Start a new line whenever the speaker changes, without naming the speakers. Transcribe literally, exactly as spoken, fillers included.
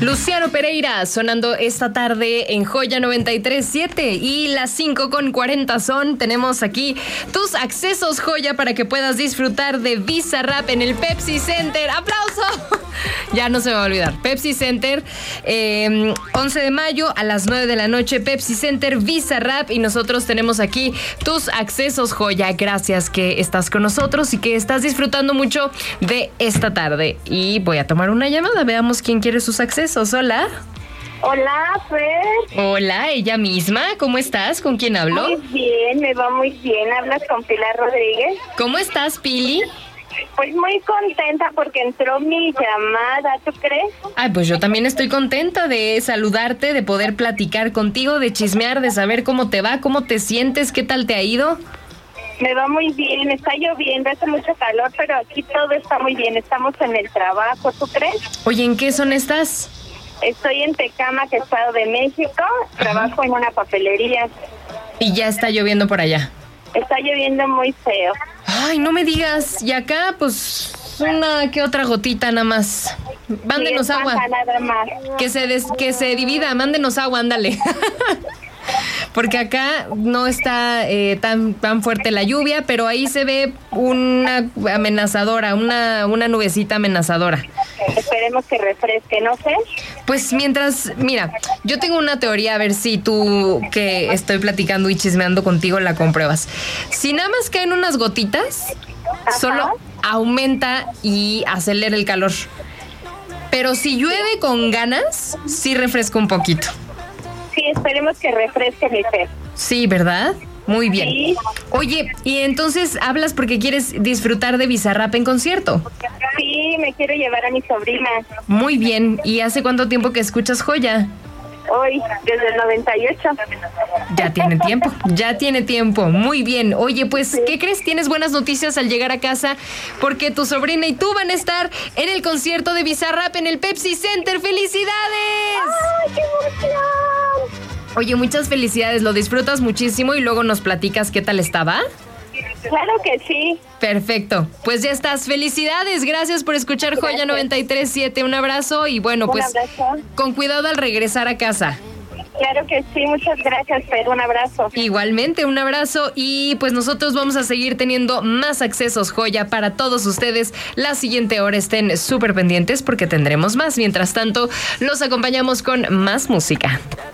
Luciano Pereira sonando esta tarde en Joya noventa y tres punto siete y las cinco con cuarenta son. Tenemos aquí tus accesos, Joya, para que puedas disfrutar de Bizarrap en el Pepsi Center. ¡Aplauso! Ya no se me va a olvidar. Pepsi Center, eh, once de mayo a las nueve de la noche, Pepsi Center, Bizarrap. Y nosotros tenemos aquí tus accesos, Joya. Gracias que estás con nosotros y que estás disfrutando mucho de esta tarde. Y voy a tomar una llamada. Veamos quién quiere sus accesos. Hola.
Hola, Fer.
Hola, ella misma. ¿Cómo estás? ¿Con quién hablo?
Muy bien, me va muy bien. Hablas con Pilar Rodríguez.
¿Cómo estás, Pili?
Pues muy contenta porque entró mi llamada, ¿tú crees?
Ay, pues yo también estoy contenta de saludarte, de poder platicar contigo, de chismear, de saber cómo te va, cómo te sientes, qué tal te ha ido.
Me va muy bien, está lloviendo, hace mucho calor, pero aquí todo está muy bien. Estamos en el trabajo, ¿tú crees?
Oye, ¿en qué zona estás?
Estoy en Tecámac, Estado de México. Trabajo Ajá. en una papelería.
Y ya está lloviendo por allá.
Está lloviendo muy feo.
Ay, no me digas. Y acá, pues, una que otra gotita nada más. Mándenos
sí,
agua.
Nada más.
Que se des, que se divida, mándenos agua, ándale. Porque acá no está eh, tan, tan fuerte la lluvia, pero ahí se ve una amenazadora, una, una nubecita amenazadora.
Esperemos que refresque, ¿no sé?
Pues mientras, mira, yo tengo una teoría, a ver si tú que estoy platicando y chismeando contigo la compruebas. Si nada más caen unas gotitas, Ajá. solo aumenta y acelera el calor. Pero si llueve con ganas, sí refresca un poquito.
Sí, esperemos que refresque mi Fer.
Sí, ¿verdad? Muy bien.
Sí.
Oye, y entonces hablas porque quieres disfrutar de Bizarrap en concierto.
Sí, me quiero llevar a mi sobrina.
Muy bien. ¿Y hace cuánto tiempo que escuchas Joya?
Hoy, desde el noventa y ocho.
Ya tiene tiempo, ya tiene tiempo. Muy bien. Oye, pues, sí. ¿qué crees? Tienes buenas noticias al llegar a casa porque tu sobrina y tú van a estar en el concierto de Bizarrap en el Pepsi Center. ¡Felicidades!
¡Ay, qué emoción!
Oye, muchas felicidades. Lo disfrutas muchísimo y luego nos platicas qué tal estaba.
Claro que sí.
Perfecto. Pues ya estás. Felicidades. Gracias por escuchar Gracias. Joya noventa y tres punto siete. Un abrazo y bueno, pues
Un abrazo.
Con cuidado al regresar a casa.
Claro que sí. Muchas gracias, Pedro. Un abrazo.
Igualmente, un abrazo y pues nosotros vamos a seguir teniendo más accesos, Joya, para todos ustedes. La siguiente hora estén súper pendientes porque tendremos más. Mientras tanto, los acompañamos con más música.